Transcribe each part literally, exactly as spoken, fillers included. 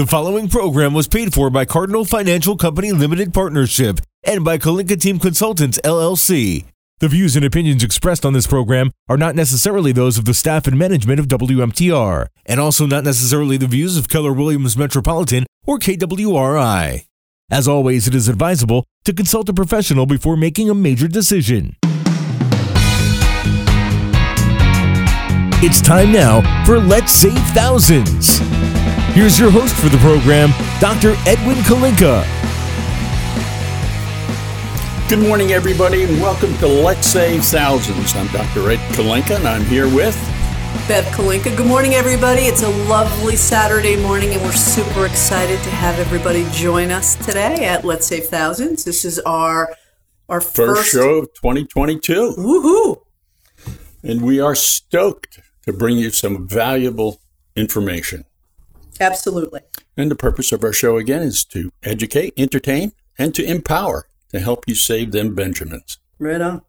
The following program was paid for by Cardinal Financial Company Limited Partnership and by Kalinka Team Consultants, L L C. The views and opinions expressed on this program are not necessarily those of the staff and management of W M T R, and also not necessarily the views of Keller Williams Metropolitan or K W R I. As always, it is advisable to consult a professional before making a major decision. It's time now for Let's Save Thousands. Here's your host for the program, Doctor Edwin Kalinka. Good morning, everybody, and welcome to Let's Save Thousands. I'm Doctor Ed Kalinka, and I'm here with Bev Kalinka. Good morning, everybody. It's a lovely Saturday morning, and we're super excited to have everybody join us today at Let's Save Thousands. This is our our first, first show of twenty twenty-two. Woohoo! And we are stoked to bring you some valuable information. Absolutely. And the purpose of our show, again, is to educate, entertain, and to empower to help you save them Benjamins. Right on.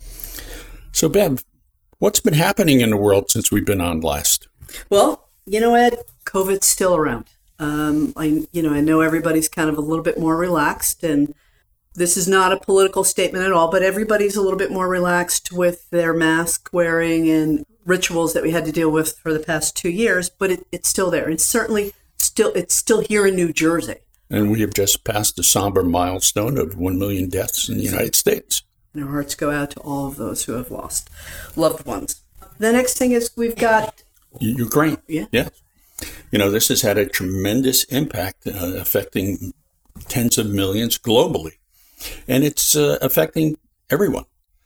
So, Bev, what's been happening in the world since we've been on last? Well, you know, Ed, COVID's still around. Um, I, you know, I know everybody's kind of a little bit more relaxed, and this is not a political statement at all, but everybody's a little bit more relaxed with their mask wearing and rituals that we had to deal with for the past two years, but it, it's still there. It's certainly still, it's still here in New Jersey. And we have just passed the somber milestone of one million deaths in the United States. And our hearts go out to all of those who have lost loved ones. The next thing is we've got Ukraine. Yeah. Yeah. You know, this has had a tremendous impact uh, affecting tens of millions globally. And it's uh, affecting everyone.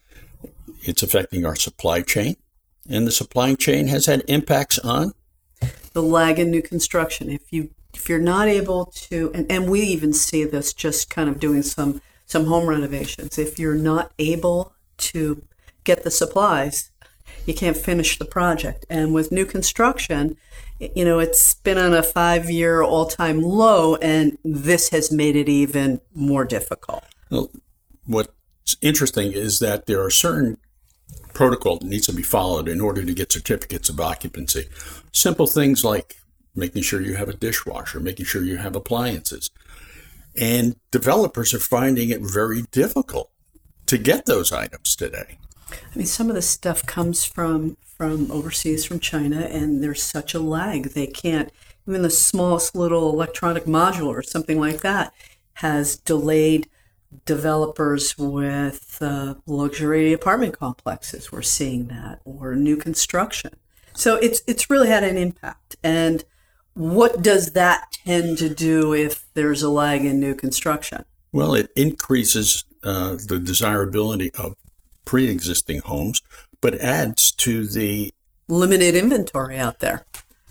It's affecting our supply chain. And the supply chain has had impacts on the lag in new construction. If you if you're not able to, and, and we even see this just kind of doing some some home renovations. If you're not able to get the supplies, you can't finish the project. And with new construction, you know, it's been on a five-year all-time low, and this has made it even more difficult. Well, what's interesting is that there are certain protocol that needs to be followed in order to get certificates of occupancy. Simple things like making sure you have a dishwasher, making sure you have appliances. And developers are finding it very difficult to get those items today. I mean, some of the stuff comes from, from overseas, from China, and there's such a lag. They can't, even the smallest little electronic module or something like that has delayed developers with uh, luxury apartment complexes. We're seeing that, or new construction. So it's it's really had an impact. And what does that tend to do if there's a lag in new construction? Well, it increases uh, the desirability of pre-existing homes, but adds to the limited inventory out there.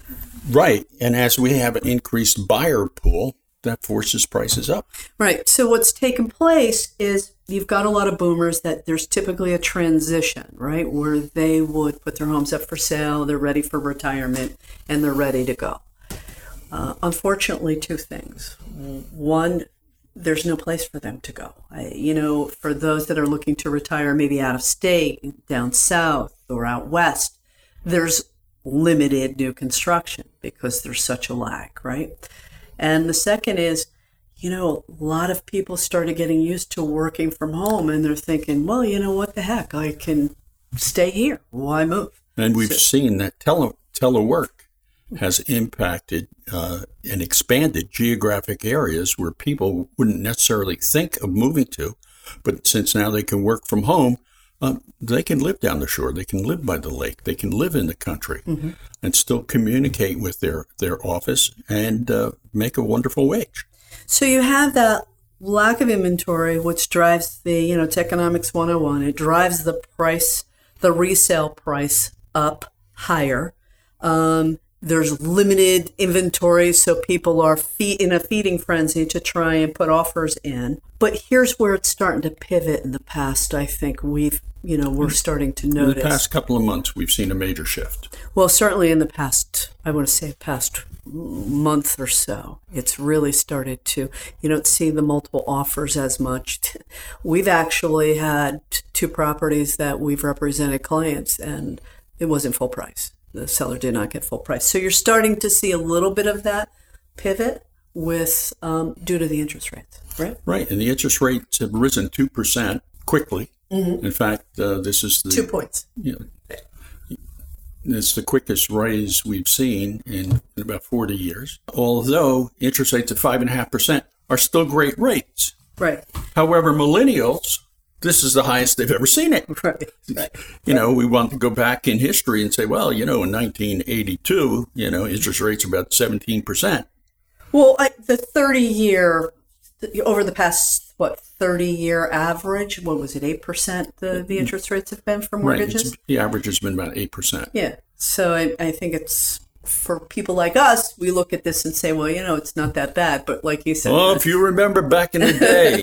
Right. And as we have an increased buyer pool, that forces prices up. Right. So what's taken place is you've got a lot of boomers that there's typically a transition, right, where they would put their homes up for sale, they're ready for retirement, and they're ready to go. Uh, unfortunately, two things. One, there's no place for them to go. I, you know, for those that are looking to retire maybe out of state, down south, or out west, there's limited new construction because there's such a lag, right? And the second is, you know, a lot of people started getting used to working from home, and they're thinking, well, you know, what the heck? I can stay here. Why move? And we've so, seen that tele, telework has impacted uh, and expanded geographic areas where people wouldn't necessarily think of moving to. But since now they can work from home, um, they can live down the shore. They can live by the lake. They can live in the country mm-hmm. and still communicate with their, their office and uh, make a wonderful wage. So you have that lack of inventory, which drives the, you know, Techonomics one oh one. It drives the price, the resale price up higher. Um, there's limited inventory, so people are fe- in a feeding frenzy to try and put offers in. But here's where it's starting to pivot in the past. I think we've, you know, we're starting to notice. In the past couple of months, we've seen a major shift. Well, certainly in the past, I want to say past month or so, it's really started to, you don't see the multiple offers as much. We've actually had two properties that we've represented clients, and it wasn't full price. The seller did not get full price. So you're starting to see a little bit of that pivot with um, due to the interest rates, right? Right, and the interest rates have risen two percent quickly. Mm-hmm. In fact, uh, this is the... Two points. You know, it's the quickest raise we've seen in, in about forty years, although interest rates at five point five percent are still great rates. Right. However, millennials, this is the highest they've ever seen it. Right. Right. You know, we want to go back in history and say, well, you know, in nineteen eighty-two, you know, interest rates are about seventeen percent. Well, I, the thirty-year, over the past, what, thirty-year average, what was it, eight percent the, the interest rates have been for mortgages? Right. The average has been about eight percent. Yeah. So I, I think it's, for people like us, we look at this and say, well, you know, it's not that bad. But like you said... Oh, if you remember back in the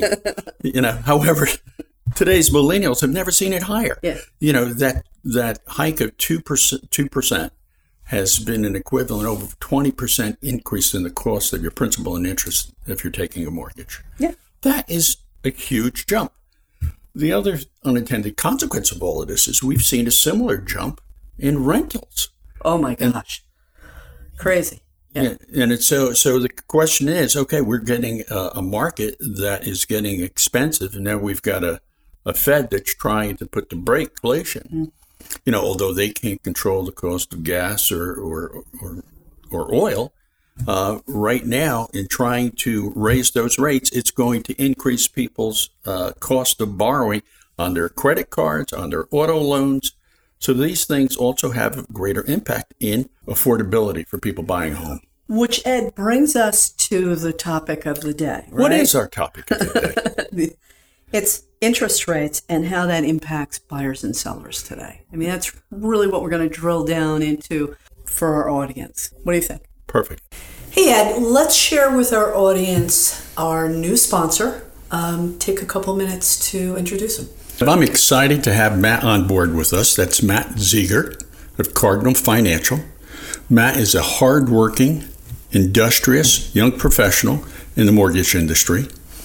day, you know, however, today's millennials have never seen it higher. Yeah. You know, that that hike of two percent, two percent has been an equivalent over twenty percent increase in the cost of your principal and interest if you're taking a mortgage. Yeah. That is a huge jump. The other unintended consequence of all of this is we've seen a similar jump in rentals. Oh, my gosh. And, Crazy. Yeah. And, and it's so, so the question is, okay, we're getting a, a market that is getting expensive, and now we've got a, a Fed that's trying to put the brake inflation. Mm. You know, although they can't control the cost of gas or or or, or oil, uh, right now, in trying to raise those rates, it's going to increase people's uh, cost of borrowing on their credit cards, on their auto loans. So these things also have a greater impact in affordability for people buying a home. Which, Ed, brings us to the topic of the day, right? What is our topic of the day? It's interest rates and how that impacts buyers and sellers today. I mean, that's really what we're going to drill down into for our audience. What do you think? Perfect. Hey, Ed, let's share with our audience our new sponsor. Um, take a couple minutes to introduce him. I'm excited to have Matt on board with us. That's Matt Ziegert of Cardinal Financial. Matt is a hardworking, industrious young professional in the mortgage industry.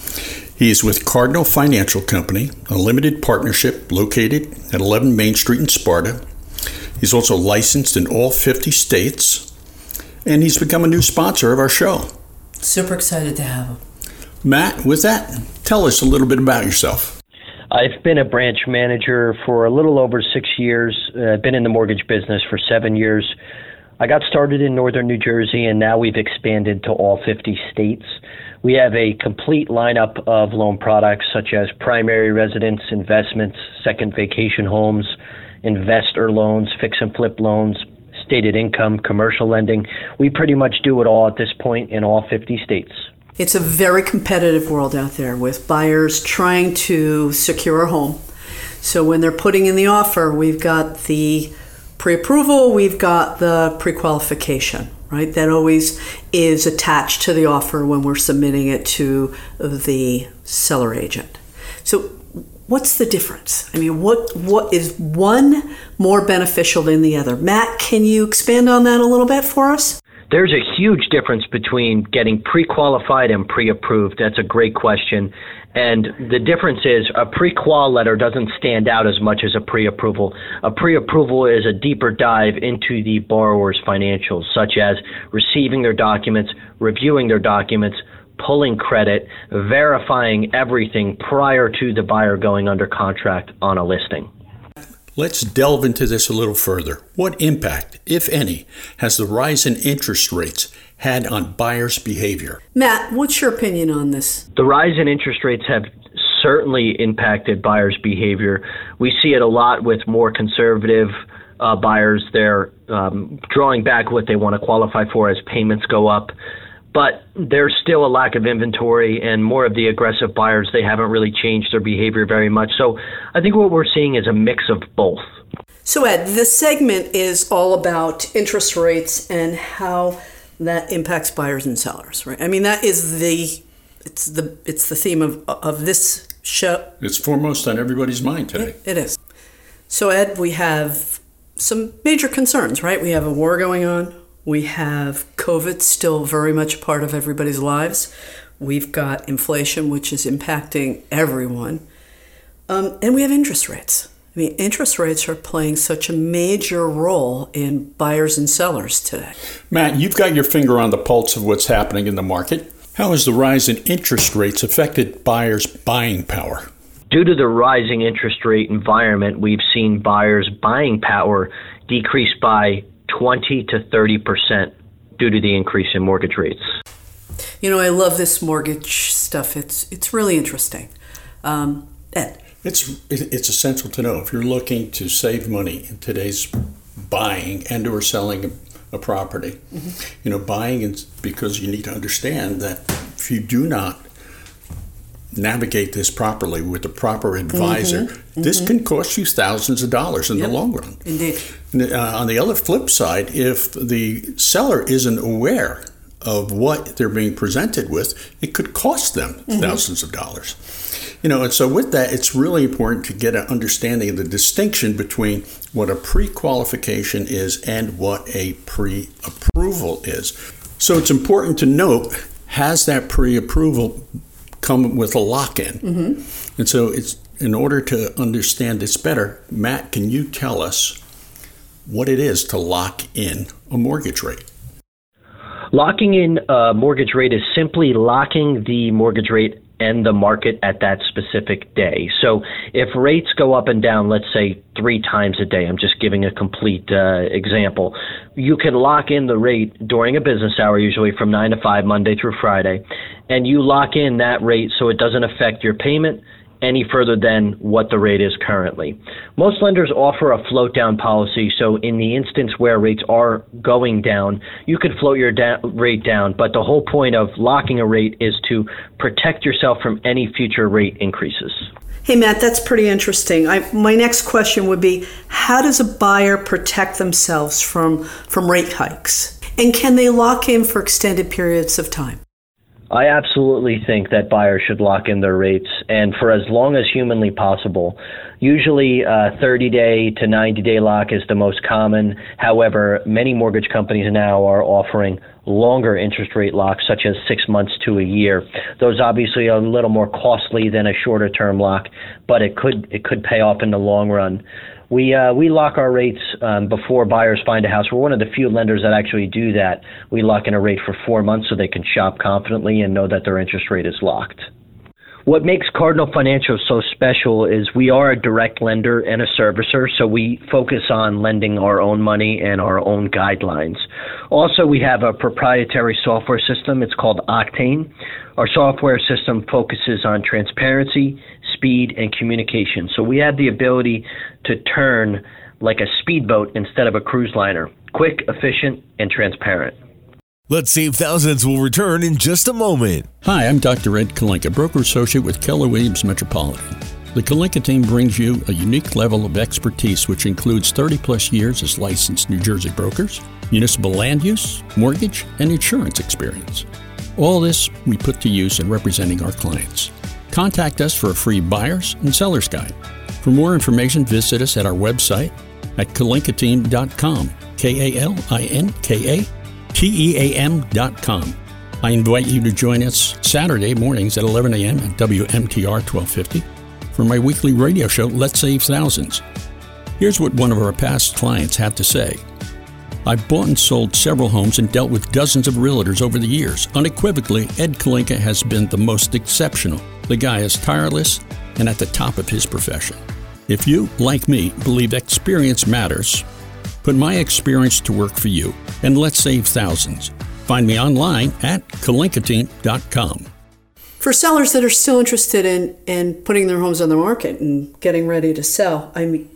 He is with Cardinal Financial Company, a limited partnership located at eleven Main Street in Sparta. He's also licensed in all fifty states, and he's become a new sponsor of our show. Super excited to have him. Matt, with that, tell us a little bit about yourself. I've been a branch manager for a little over six years. I've uh, been in the mortgage business for seven years. I got started in northern New Jersey, and now we've expanded to all fifty states. We have a complete lineup of loan products such as primary residence, investments, second vacation homes, investor loans, fix and flip loans, stated income, commercial lending. We pretty much do it all at this point in all fifty states. It's a very competitive world out there with buyers trying to secure a home. So when they're putting in the offer, we've got the pre-approval, we've got the pre-qualification, right? That always is attached to the offer when we're submitting it to the seller agent. So what's the difference? I mean, what what is one more beneficial than the other? Matt, can you expand on that a little bit for us? There's a huge difference between getting pre-qualified and pre-approved. That's a great question. And the difference is a pre-qual letter doesn't stand out as much as a pre-approval. A pre-approval is a deeper dive into the borrower's financials, such as receiving their documents, reviewing their documents, pulling credit, verifying everything prior to the buyer going under contract on a listing. Let's delve into this a little further. What impact, if any, has the rise in interest rates had on buyers' behavior? Matt, what's your opinion on this? The rise in interest rates have certainly impacted buyers' behavior. We see it a lot with more conservative uh, buyers. They're um, drawing back what they want to qualify for as payments go up. But there's still a lack of inventory, and more of the aggressive buyers, they haven't really changed their behavior very much. So I think what we're seeing is a mix of both. So Ed, this segment is all about interest rates and how that impacts buyers and sellers, right? I mean, that is the it's the it's the theme of of this show. It's foremost on everybody's mind today. It, it is. So Ed, we have some major concerns, right? We have a war going on. We have COVID still very much a part of everybody's lives. We've got inflation, which is impacting everyone. Um, and we have interest rates. I mean, interest rates are playing such a major role in buyers and sellers today. Matt, you've got your finger on the pulse of what's happening in the market. How has the rise in interest rates affected buyers' buying power? Due to the rising interest rate environment, we've seen buyers' buying power decrease by twenty to thirty percent due to the increase in mortgage rates. You know, I love this mortgage stuff. It's it's really interesting. Um, Ed? It's it's essential to know if you're looking to save money in today's buying and or selling a, a property. Mm-hmm. You know, buying is because you need to understand that if you do not navigate this properly with the proper advisor, mm-hmm. this mm-hmm. can cost you thousands of dollars in yep. the long run. Indeed. Uh, on the other flip side, if the seller isn't aware of what they're being presented with, it could cost them mm-hmm. thousands of dollars. You know, and so with that, it's really important to get an understanding of the distinction between what a pre-qualification is and what a pre-approval is. So it's important to note, has that pre-approval come with a lock-in? Mm-hmm. And so it's in order to understand this better, Matt, can you tell us what it is to lock in a mortgage rate? Locking in a mortgage rate is simply locking the mortgage rate and the market at that specific day. So if rates go up and down, let's say three times a day, I'm just giving a complete uh, example, you can lock in the rate during a business hour, usually from nine to five, Monday through Friday, and you lock in that rate so it doesn't affect your payment any further than what the rate is currently. Most lenders offer a float down policy, so in the instance where rates are going down, you could float your da- rate down, but the whole point of locking a rate is to protect yourself from any future rate increases. Hey, Matt, that's pretty interesting. I, my next question would be, how does a buyer protect themselves from, from rate hikes? And can they lock in for extended periods of time? I absolutely think that buyers should lock in their rates, and for as long as humanly possible. Usually a thirty-day to ninety-day lock is the most common. However, many mortgage companies now are offering longer interest rate locks, such as six months to a year. Those obviously are a little more costly than a shorter term lock, but it could it could pay off in the long run. We uh, we lock our rates um, before buyers find a house. We're one of the few lenders that actually do that. We lock in a rate for four months so they can shop confidently and know that their interest rate is locked. What makes Cardinal Financial so special is we are a direct lender and a servicer, so we focus on lending our own money and our own guidelines. Also, we have a proprietary software system. It's called Octane. Our software system focuses on transparency, speed, and communication. So we have the ability to turn like a speedboat instead of a cruise liner. Quick, efficient, and transparent. Let's Save Thousands will return in just a moment. Hi, I'm Doctor Ed Kalinka, broker associate with Keller Williams Metropolitan. The Kalinka team brings you a unique level of expertise, which includes thirty plus years as licensed New Jersey brokers, municipal land use, mortgage, and insurance experience. All this we put to use in representing our clients. Contact us for a free buyer's and seller's guide. For more information, visit us at our website at kalinka team dot com, K A L I N K A T E A M dot com. I invite you to join us Saturday mornings at eleven a.m. at W M T R twelve fifty for my weekly radio show, Let's Save Thousands. Here's what one of our past clients had to say. I've bought and sold several homes and dealt with dozens of realtors over the years. Unequivocally, Ed Kalinka has been the most exceptional. The guy is tireless and at the top of his profession. If you, like me, believe experience matters, put my experience to work for you, and let's save thousands. Find me online at kalinka team dot com. For sellers that are still interested in, in putting their homes on the market and getting ready to sell, I mean,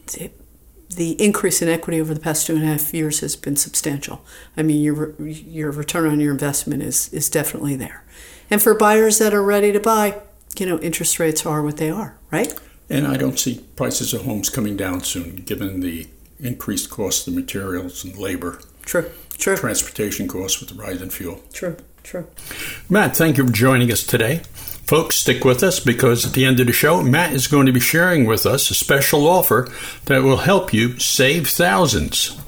the increase in equity over the past two and a half years has been substantial. I mean, your your return on your investment is is definitely there. And for buyers that are ready to buy, you know, interest rates are what they are, right? And I don't see prices of homes coming down soon, given the increased cost of materials and labor. True, true. Transportation costs with the rise in fuel. True, true. Matt, thank you for joining us today. Folks, stick with us because at the end of the show, Matt is going to be sharing with us a special offer that will help you save thousands.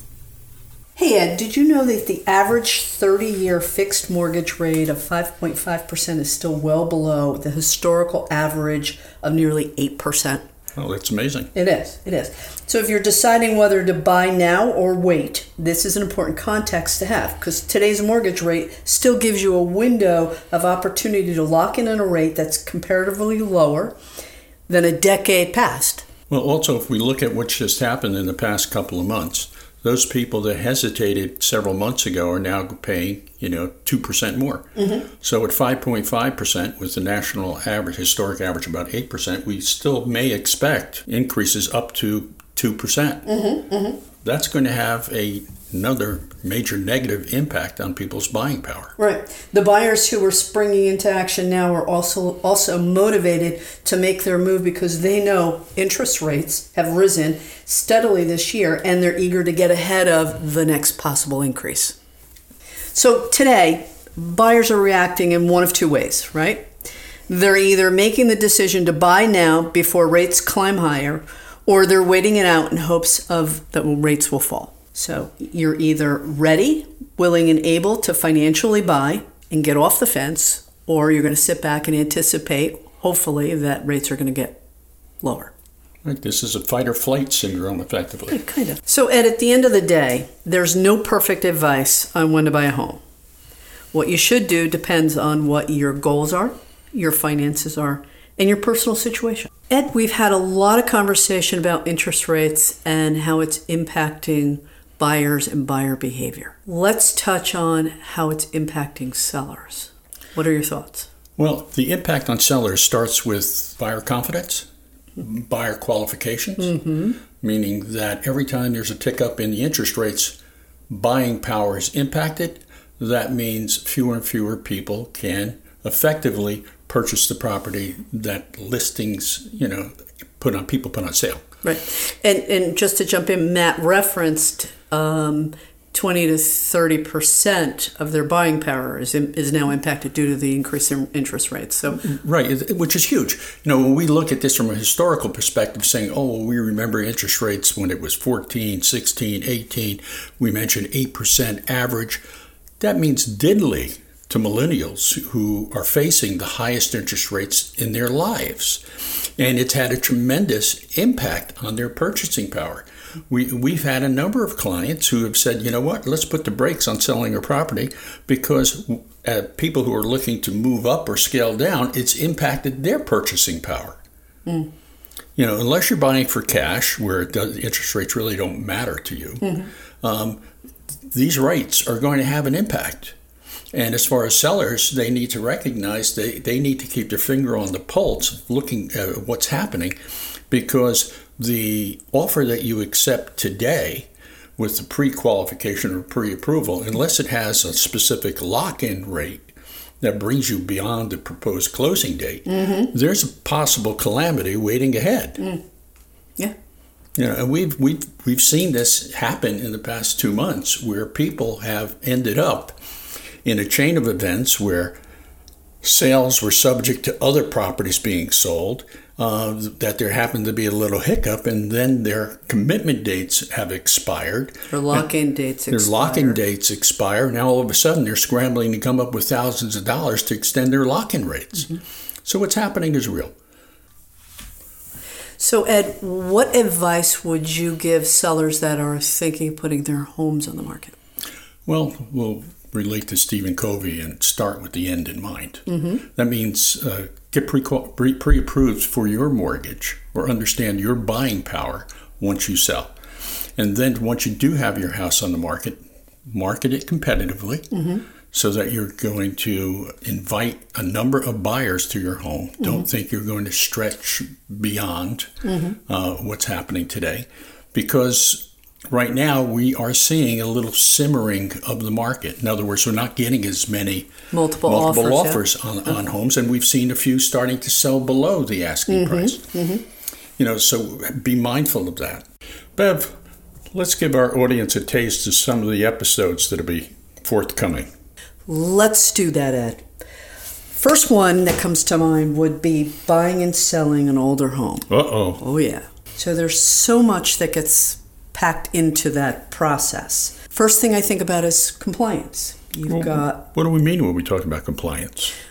Hey, Ed, did you know that the average thirty-year fixed mortgage rate of five point five percent is still well below the historical average of nearly eight percent? Oh, that's amazing. It is. It is. So if you're deciding whether to buy now or wait, this is an important context to have, because today's mortgage rate still gives you a window of opportunity to lock in on a rate that's comparatively lower than a decade past. Well, also, if we look at what's just happened in the past couple of months, those people that hesitated several months ago are now paying, you know, two percent more. Mm-hmm. So at five point five percent, with the national average, historic average about eight percent, we still may expect increases up to two percent. Mm-hmm. Mm-hmm. That's going to have a, another major negative impact on people's buying power. Right. The buyers who are springing into action now are also also motivated to make their move because they know interest rates have risen steadily this year, and they're eager to get ahead of the next possible increase. So today, buyers are reacting in one of two ways, right? They're either making the decision to buy now before rates climb higher, or they're waiting it out in hopes of that rates will fall. So you're either ready, willing, and able to financially buy and get off the fence, or you're going to sit back and anticipate, hopefully, that rates are going to get lower. Right. This is a fight or flight syndrome, effectively. Yeah, kind of. So, Ed, at the end of the day, there's no perfect advice on when to buy a home. What you should do depends on what your goals are, your finances are, and your personal situation. Ed, we've had a lot of conversation about interest rates and how it's impacting buyers and buyer behavior. Let's touch on how it's impacting sellers. What are your thoughts? Well, the impact on sellers starts with buyer confidence, buyer qualifications, mm-hmm. meaning that every time there's a tick up in the interest rates, buying power is impacted. That means fewer and fewer people can effectively purchase the property that listings, you know, put on people put on sale. Right. And and just to jump in, Matt referenced um, twenty to thirty percent of their buying power is in, is now impacted due to the increase in interest rates. So right, which is huge. You know, when we look at this from a historical perspective, saying, oh, well, we remember interest rates when it was fourteen, sixteen, eighteen, we mentioned eight percent average. That means diddly to millennials who are facing the highest interest rates in their lives. And it's had a tremendous impact on their purchasing power. We, we've had a number of clients who have said, you know what, let's put the brakes on selling a property because uh, people who are looking to move up or scale down, it's impacted their purchasing power. Mm. You know, unless you're buying for cash, where it does, interest rates really don't matter to you, mm-hmm. um, these rates are going to have an impact. And as far as sellers, they need to recognize they, they need to keep their finger on the pulse, looking at what's happening, because the offer that you accept today with the pre-qualification or pre-approval, unless it has a specific lock-in rate that brings you beyond the proposed closing date, mm-hmm. there's a possible calamity waiting ahead. Mm. Yeah. You know, and we've we've we've seen this happen in the past two months, where people have ended up in a chain of events where sales were subject to other properties being sold, uh, that there happened to be a little hiccup, and then their commitment dates have expired. Their lock-in dates expire. Their lock-in dates expire. Now all of a sudden they're scrambling to come up with thousands of dollars to extend their lock-in rates. Mm-hmm. So what's happening is real. So Ed, what advice would you give sellers that are thinking of putting their homes on the market? Well, we'll relate to Stephen Covey and start with the end in mind. Mm-hmm. That means uh, get pre- pre-approved for your mortgage, or understand your buying power once you sell. And then once you do have your house on the market, market it competitively, mm-hmm. so that you're going to invite a number of buyers to your home. Mm-hmm. Don't think you're going to stretch beyond mm-hmm. uh, what's happening today, because right now, we are seeing a little simmering of the market. In other words, we're not getting as many multiple, multiple offers, offers yeah. on, on homes, and we've seen a few starting to sell below the asking mm-hmm, price. Mm-hmm. You know, so be mindful of that. Bev, let's give our audience a taste of some of the episodes that'll be forthcoming. Let's do that, Ed. First one that comes to mind would be buying and selling an older home. Uh-oh. Oh, yeah. So there's so much that gets packed into that process. First thing I think about is compliance. You've well, got... What do we mean when we talk about compliance?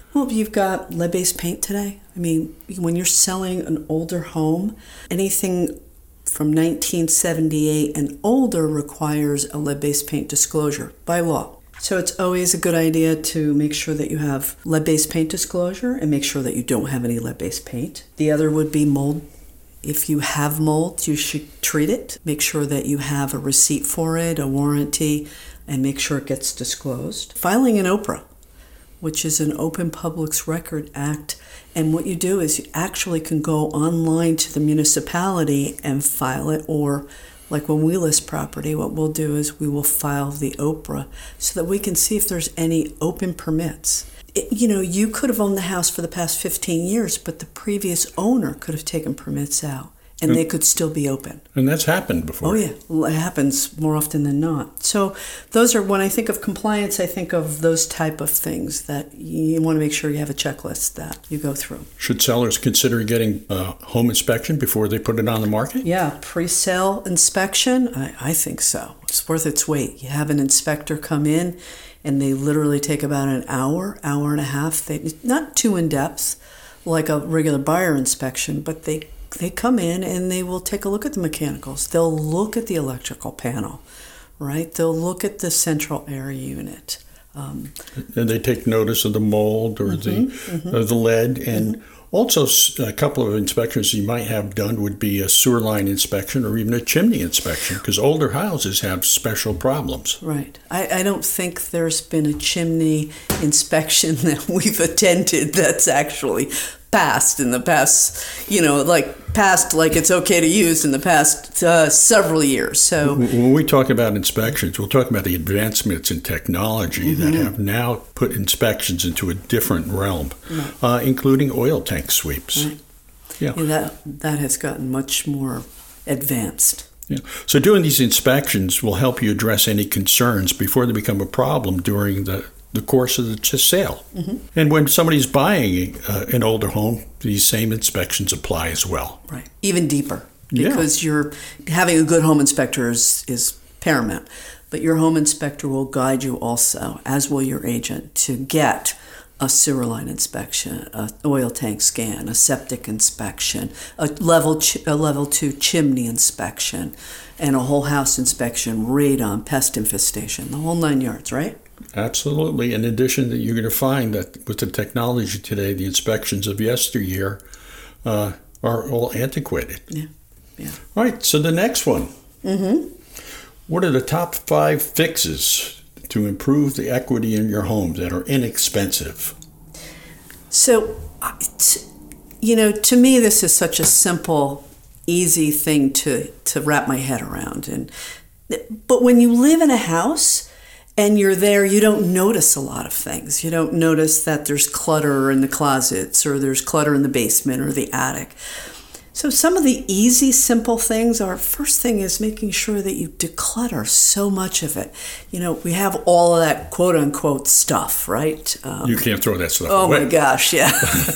Well, you've got lead-based paint today. I mean, when you're selling an older home, anything from nineteen seventy-eight and older requires a lead-based paint disclosure by law. So it's always a good idea to make sure that you have lead-based paint disclosure and make sure that you don't have any lead-based paint. The other would be mold. If you have mold, you should treat it. Make sure that you have a receipt for it, a warranty, and make sure it gets disclosed. Filing an O P R A, which is an Open Publics Record Act. And what you do is you actually can go online to the municipality and file it, or like when we list property, what we'll do is we will file the O P R A so that we can see if there's any open permits. It, you know, you could have owned the house for the past fifteen years, but the previous owner could have taken permits out, and they could still be open. And that's happened before. Oh, yeah. Well, it happens more often than not. So those are, when I think of compliance, I think of those type of things that you want to make sure you have a checklist that you go through. Should sellers consider getting a home inspection before they put it on the market? Yeah, pre-sale inspection, I, I think so. It's worth its weight. You have an inspector come in, and they literally take about an hour, hour and a half. They not too in-depth, like a regular buyer inspection, but they They come in and they will take a look at the mechanicals. They'll look at the electrical panel, right? They'll look at the central air unit. Um, and they take notice of the mold or mm-hmm, the mm-hmm. Uh, the lead. And mm-hmm. also a couple of inspections you might have done would be a sewer line inspection or even a chimney inspection, because older houses have special problems. Right. I, I don't think there's been a chimney inspection that we've attended that's actually passed in the past, you know, like passed like it's okay to use in the past uh, several years. So when we talk about inspections, we'll talk about the advancements in technology mm-hmm. that have now put inspections into a different realm, right. uh, including oil tank sweeps. Right. Yeah. yeah, that that has gotten much more advanced. Yeah. So doing these inspections will help you address any concerns before they become a problem during the the course of the sale. Mm-hmm. And when somebody's buying uh, an older home, these same inspections apply as well. Right. Even deeper, because yeah. you're having a good home inspector is, is paramount. But your home inspector will guide you also, as will your agent, to get a sewer line inspection, an oil tank scan, a septic inspection, a level ch- a level two chimney inspection, and a whole house inspection, radon, pest infestation, the whole nine yards, right? Absolutely. In addition, that you're going to find that with the technology today, the inspections of yesteryear uh, are all antiquated. Yeah, yeah. All right. So the next one. Mm-hmm. What are the top five fixes to improve the equity in your home that are inexpensive? So, you know, to me, this is such a simple, easy thing to to wrap my head around. And but when you live in a house and you're there, you don't notice a lot of things. You don't notice that there's clutter in the closets or there's clutter in the basement or the attic. So some of the easy, simple things are, first thing is making sure that you declutter so much of it. You know, we have all of that quote unquote stuff, right? Um, you can't throw that stuff oh away. Oh my gosh, yeah.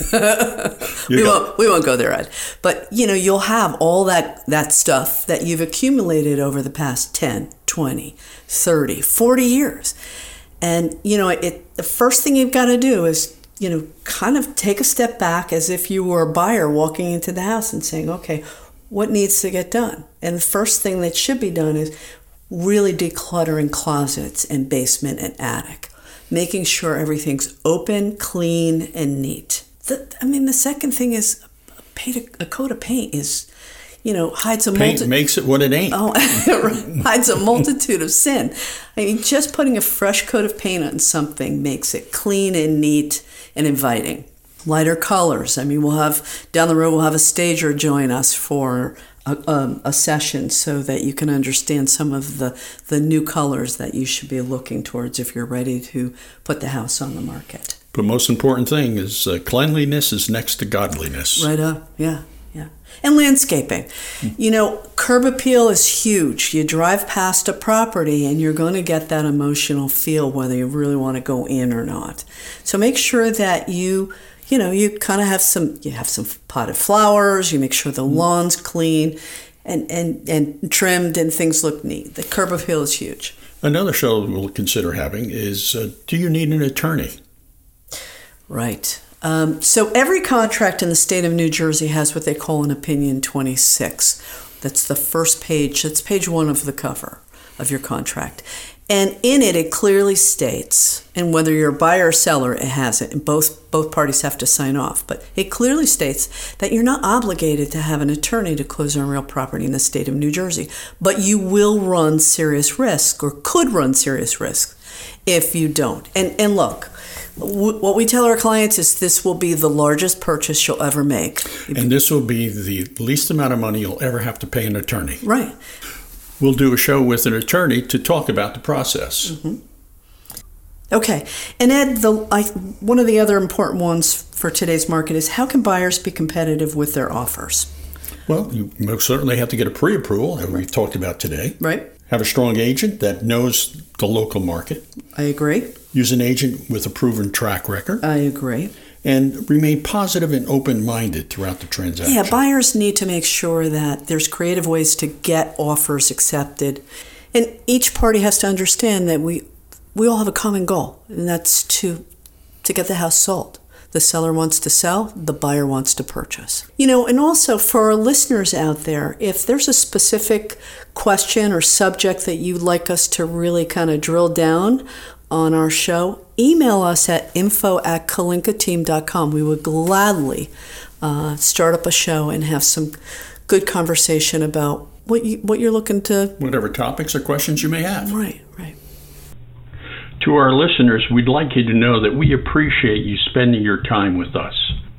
we won't we won't go there, Ed. But you know, you'll have all that, that stuff that you've accumulated over the past ten, twenty, thirty, forty years. And you know, it the first thing you've got to do is, you know, kind of take a step back as if you were a buyer walking into the house and saying, okay, what needs to get done? And the first thing that should be done is really decluttering closets and basement and attic, making sure everything's open, clean, and neat. The, I mean, the second thing is a, paint, a coat of paint is, you know, hides a paint multi- makes it what it ain't. Oh, hides a multitude of sin. I mean, just putting a fresh coat of paint on something makes it clean and neat and inviting. Lighter colors. I mean, we'll have, down the road, we'll have a stager join us for a, um, a session so that you can understand some of the, the new colors that you should be looking towards if you're ready to put the house on the market. But most important thing is uh, cleanliness is next to godliness. Right up, yeah. Yeah. And landscaping. You know, curb appeal is huge. You drive past a property and you're going to get that emotional feel whether you really want to go in or not. So make sure that you, you know, you kind of have some, you have some potted flowers, you make sure the lawn's clean and, and, and trimmed and things look neat. The curb appeal is huge. Another show we'll consider having is, uh, do you need an attorney? Right. Um, so every contract in the state of New Jersey has what they call an Opinion twenty-six. That's the first page. That's page one of the cover of your contract. And in it, it clearly states, and whether you're a buyer or seller, it has it, and both both parties have to sign off, but it clearly states that you're not obligated to have an attorney to close on real property in the state of New Jersey, but you will run serious risk, or could run serious risk, if you don't. And and look, w- what we tell our clients is this will be the largest purchase you'll ever make. And this will be the least amount of money you'll ever have to pay an attorney. Right. We'll do a show with an attorney to talk about the process. Mm-hmm. Okay. And Ed, the I, one of the other important ones for today's market is how can buyers be competitive with their offers? Well, you most certainly have to get a pre-approval, as we've talked about today. Right. Have a strong agent that knows the local market. I agree. Use an agent with a proven track record. I agree. And remain positive and open-minded throughout the transaction. Yeah, buyers need to make sure that there's creative ways to get offers accepted. And each party has to understand that we we all have a common goal, and that's to to get the house sold. The seller wants to sell, the buyer wants to purchase. You know, and also for our listeners out there, if there's a specific question or subject that you'd like us to really kind of drill down on our show, email us at info at kalinka team dot com. We would gladly uh, start up a show and have some good conversation about what, you, what you're looking to... Whatever topics or questions you may have. Right, right. To our listeners, we'd like you to know that we appreciate you spending your time with us.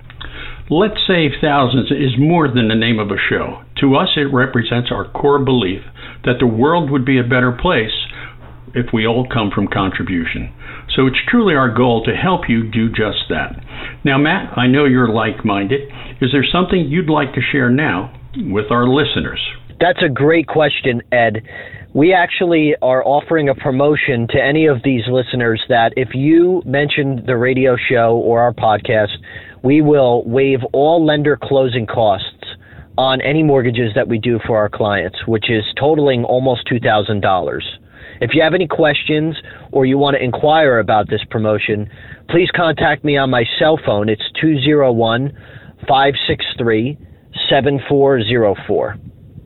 Let's Save Thousands is more than the name of a show. To us, it represents our core belief that the world would be a better place if we all come from contribution. So it's truly our goal to help you do just that. Now, Matt, I know you're like-minded. Is there something you'd like to share now with our listeners? That's a great question, Ed. We actually are offering a promotion to any of these listeners that if you mention the radio show or our podcast, we will waive all lender closing costs on any mortgages that we do for our clients, which is totaling almost two thousand dollars. If you have any questions or you want to inquire about this promotion, please contact me on my cell phone. It's two oh one, five six three, seven four oh four.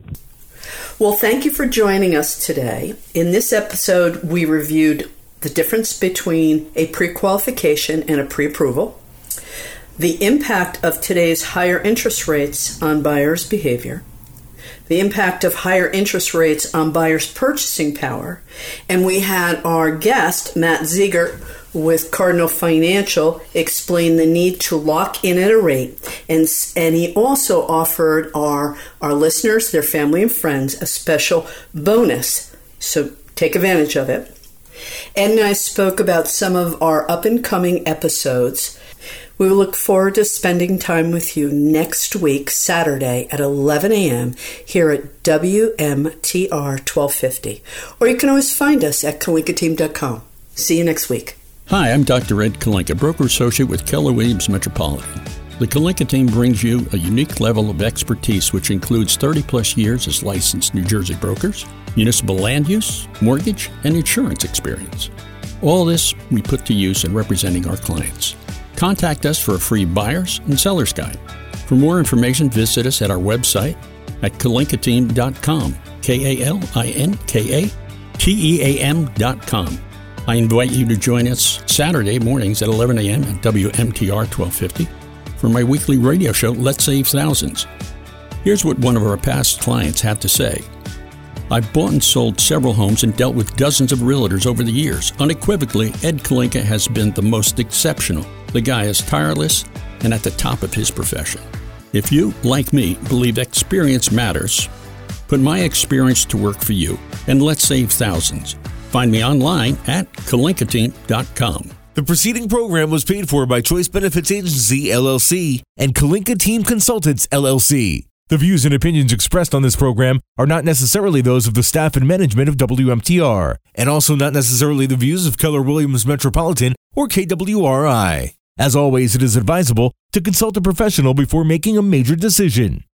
Well, thank you for joining us today. In this episode, we reviewed the difference between a pre-qualification and a pre-approval, the impact of today's higher interest rates on buyers' behavior, the impact of higher interest rates on buyers' purchasing power, and we had our guest, Matt Ziegert, with Cardinal Financial, explain the need to lock in at a rate, and and he also offered our, our listeners, their family and friends, a special bonus, so take advantage of it. Ed and I spoke about some of our up-and-coming episodes. We will look forward to spending time with you next week, Saturday at eleven a.m. here at W M T R twelve fifty. Or you can always find us at kalinka team dot com. See you next week. Hi, I'm Doctor Ed Kalinka, broker associate with Keller Williams Metropolitan. The Kalinka team brings you a unique level of expertise which includes thirty plus years as licensed New Jersey brokers, municipal land use, mortgage, and insurance experience. All this we put to use in representing our clients. Contact us for a free buyer's and seller's guide. For more information, visit us at our website at kalinka team dot com, K A L I N K A T E A M dot com. I invite you to join us Saturday mornings at eleven a.m. at W M T R twelve fifty for my weekly radio show, Let's Save Thousands. Here's what one of our past clients had to say. I've bought and sold several homes and dealt with dozens of realtors over the years. Unequivocally, Ed Kalinka has been the most exceptional. The guy is tireless and at the top of his profession. If you, like me, believe experience matters, put my experience to work for you, and let's save thousands. Find me online at kalinka team dot com. The preceding program was paid for by Choice Benefits Agency, L L C, and Kalinka Team Consultants, L L C. The views and opinions expressed on this program are not necessarily those of the staff and management of W M T R, and also not necessarily the views of Keller Williams Metropolitan or K W R I. As always, it is advisable to consult a professional before making a major decision.